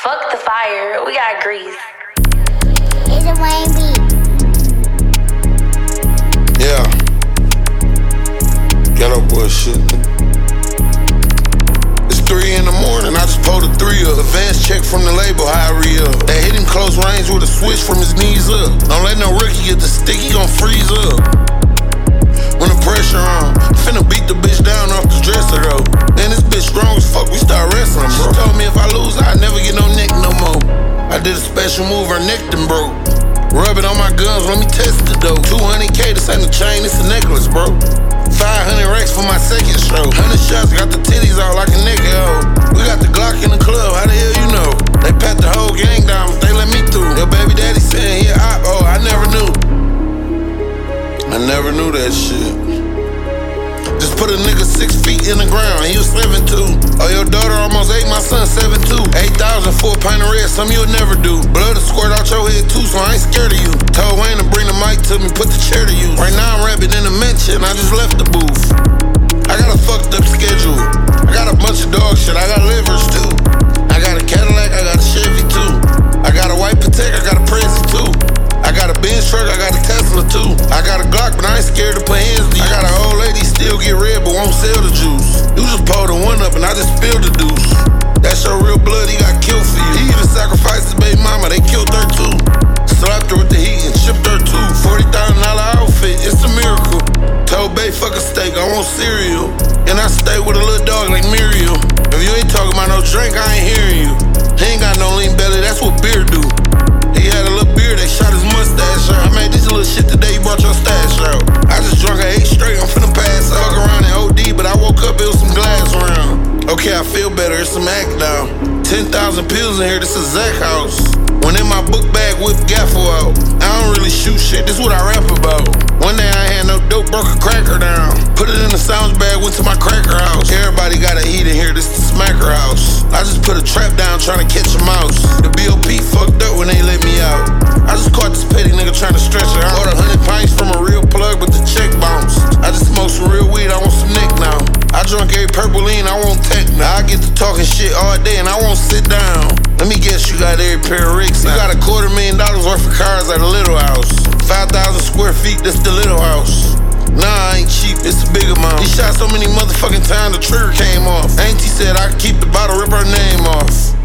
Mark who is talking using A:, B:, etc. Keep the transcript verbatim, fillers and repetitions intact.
A: Fuck the fire, we got grease.
B: It's a Wayne beat.
C: Yeah. Ghetto boy shit. It's three in the morning, I just pulled a three up. Advance check from the label, how I re-up. They hit him close range with a switch from his knees up. Don't let no rookie get the stick, he gon' freeze up. When the pressure on, finna beat the bitch down off the dresser though. Man, this bitch strong as fuck, we start wrestling, bro. She told me if I lose, I'd never get no neck no more. I did a special move, her neck done broke. Rub it on my guns, let me test it though. two hundred K, this ain't a chain, it's a necklace, bro. five hundred racks for my second show. one hundred shots, got the titties out like a nigga, oh. We got the Glock in the club, how the hell you know? They pat the whole gang down, but they let me through. Your baby daddy saying he a op, oh, I never knew. I never knew that shit. Just put a nigga six feet in the ground, he was seven two. Oh, your daughter almost ate my son seven two. eight thousand for a pint of red, something you'll never do. Blood will squirt out your head too, so I ain't scared of you. Told Wayne to bring the mic to me, put the chair to use. Right now I'm rapping in the mention, I just left the booth. I got a fucked up schedule. I got a bunch of dog shit, I got livers too. I got a Cadillac, I got a Chevy too. I got a white Patek, I got a Prezi too. I got a Benz truck, I got a Tesla too. I got a Glock, but I ain't scared to put hands to you. I got an old lady, still get red, but won't sell the juice. You just pulled the one up and I just spilled the deuce. That's your real blood, he got killed for you. He even sacrificed his baby mama, they killed her too. Slapped her with the heat and shipped her too. forty thousand dollar outfit, it's a miracle. Told Bay, fuck a steak, I want cereal. And I stay with a little dog like Muriel. If you ain't talking about no drink, I ain't hearing you. He ain't got no lean belly, that's what beer do. He had a little beard, they shot his mustache out. I made this little shit today, you brought your stash out. I just drunk, I ate straight, I'm finna pass out. Fuck around in O D, but I woke up, it was some glass around. Okay, I feel better, it's some act now. ten thousand pills in here, this is Zach house. When in my book bag, whip gaffle out. I don't really shoot shit, this what I rap about. One day I had no dope, broke a cracker down. Put it in the sounds bag, went to my cracker house. Everybody gotta eat in here, this the smacker house. I just put a trap down trying to catch a mouse. The B O P fucked up when they let me out. I just caught this petty nigga trying to stretch it. I bought a hundred pints from a real plug, but the check bounced. I just smoked some real weed, I want some neck now. I drunk every purple lean, I want tech now. I get to talking shit all day and I won't sit down. Let me guess, you got every pair of Ricks. You got a quarter million dollars worth of cars at a little house. five thousand square feet, that's the little house. Nah, I ain't cheap, it's a big amount. He shot so many motherfucking times the trigger came off. Auntie said I could keep the bottle, rip her name off.